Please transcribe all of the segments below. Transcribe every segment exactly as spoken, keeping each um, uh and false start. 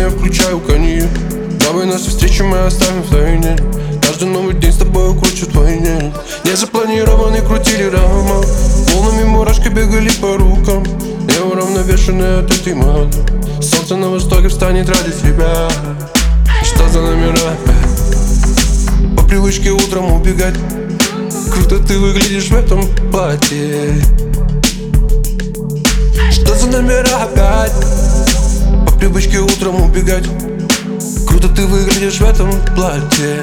я включаю коньяк. Давай наши встречи мы оставим в тайне. Каждый новый день с тобой кручу твой день. Незапланированный крутили роман. Волнами мурашки бегали по рукам. Я уравновешенный от этой моды. Солнце на востоке встанет ради тебя. Что за номера? По привычке утром убегать. Круто ты выглядишь в этом платье. Что за номера опять? По привычке утром убегать. Круто ты выглядишь в этом платье.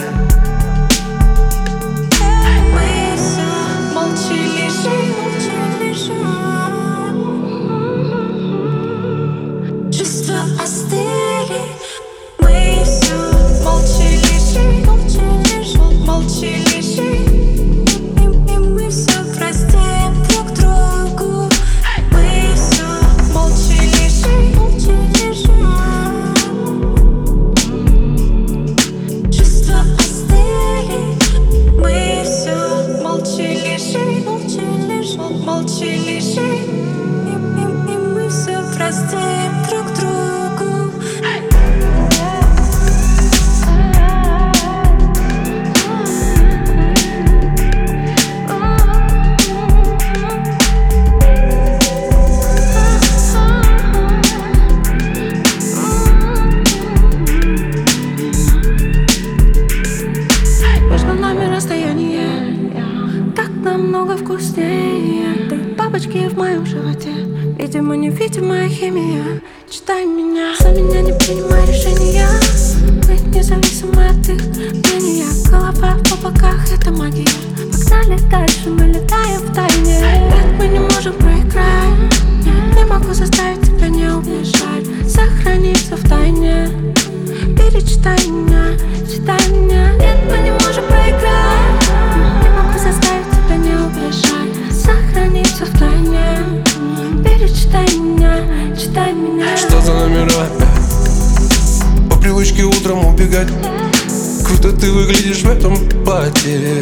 Намного вкуснее. Ты бабочки в моем животе. Видимо, невидимая химия. Читай меня, за меня не принимай решения. Быть независимой от их мнения. Голова в облаках, это магия. Погнали дальше, мы летаем в тайне. Нет, мы не можем проиграть. Не могу заставить тебя не убежать. Сохраниться в тайне. Перечитай меня, читай меня. Нет, мы не можем проиграть. Не могу заставить тебя не убежать. Сохраниться в тайне. Перечитай меня, читай меня. Что за номера? По привычке утром убегать. Круто ты выглядишь в этом платье.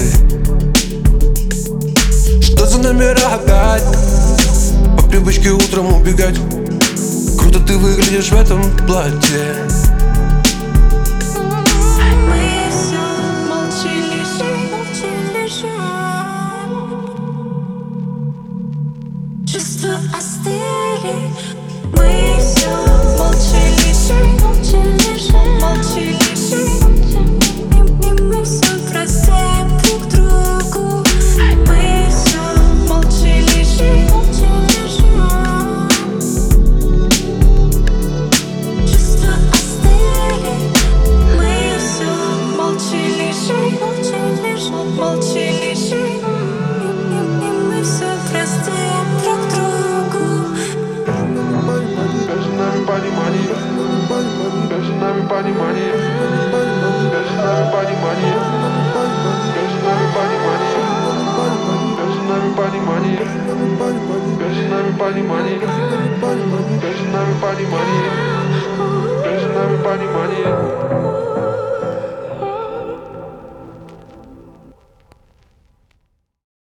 Что за номера опять? По привычке утром убегать. Круто ты выглядишь в этом платье. Чувства остыли. Мы все молча лежим, молча лежим, молча лежим. И мы все простим друг другу. Мы все молча лежим, молча лежим. Чувства остыли. Мы все молча лежим, молча лежим, молча лежим. И мы все простим. Между нами понимание, между нами понимание, между нами понимание, между нами понимание, между нами понимание, между нами понимание, между нами понимание.